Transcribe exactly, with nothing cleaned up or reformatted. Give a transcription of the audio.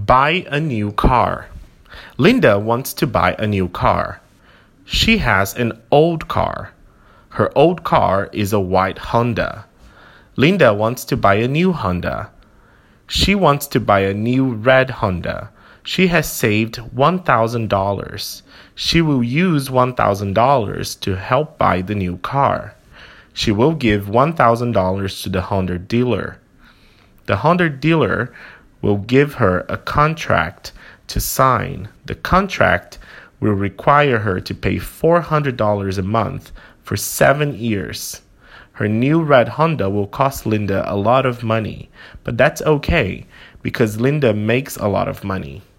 Buy a new car. Linda wants to buy a new car. She has an old car. Her old car is a white Honda. Linda wants to buy a new Honda. She wants to buy a new red Honda. She has saved one thousand dollars. She will use one thousand dollars to help buy the new car. She will give one thousand dollars to the Honda dealer. The Honda dealer will give her a contract to sign. The contract will require her to pay four hundred dollars a month for seven years. Her new red Honda will cost Linda a lot of money, but that's okay because Linda makes a lot of money.